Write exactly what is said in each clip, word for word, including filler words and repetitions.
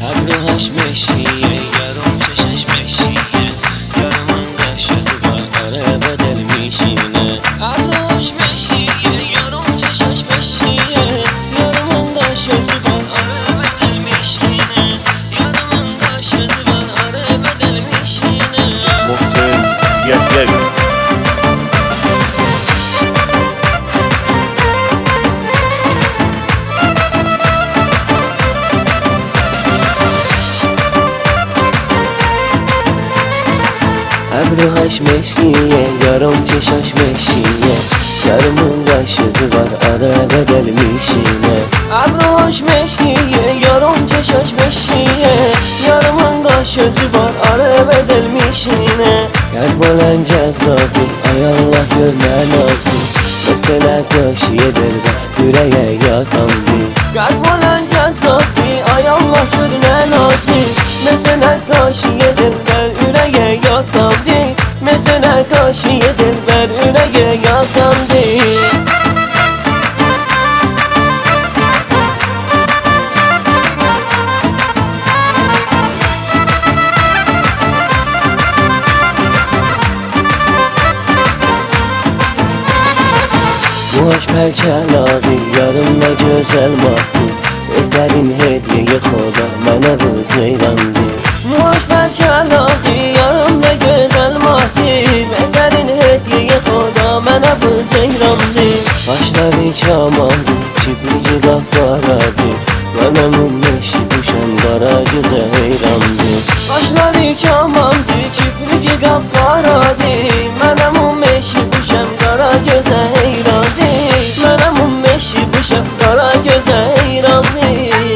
ابروهاش مشیه یارم چشش مشیه یارمون قشوزی بار آره به دل میشینه ابروهاش مشیه یارم چشش مشیه یارمون قشوزی بار آره به دل میشینه یارمون قشوزی بار آره به دل میشینه محسن یحیی ابروهاش مشکیه یارم چشاش مشیه یارمون قشوزی بار آره به دل میشینه ابروهاش مشکیه یارم چشاش مشیه یارمون قشوزی بار آره به دل میشینه قد بلند جذابی ای الله gör ne nazlı mesela kaşıya delbe yüreğe yatan bir قد بلند جذابی ای الله gör ne nazlı mesela kaşıya delber yüreğe yatan bir mesela kaşıya delber yüreğe yatan bir Bu aşk pelçalağı yarım ne güzel mahdi Behter'in hediye xoda mənə bu ceylandı Bu aşk pelçalağı yarım ne güzel mahdi Behter'in hediye xoda mənə bu ceylandı Başları kamandı, kibrici qapqaradı Mənə mümmeşi düşən qara gözə heyrandı Başları kamandı, kibrici qapqaradı Mənə mümmeşi düşən qara gözə heyrandı Mənə mümmeşi düşən qara gözə heyrandı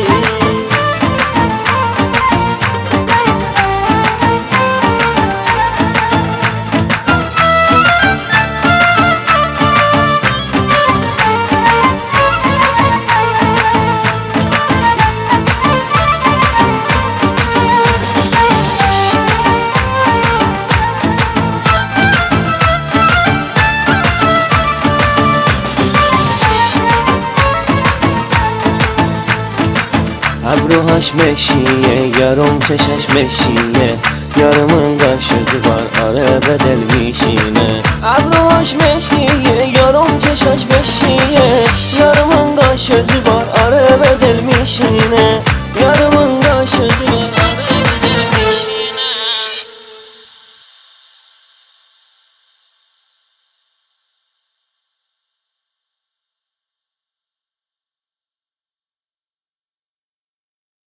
ابروهاش مشیه یارم چشش مشیه یارمون قشوزی بار آره به دل میشینه ابروهاش مشیه یارم چشش مشیه یارمون قشوزی بار آره به دل میشینه یارمون قشوزی بار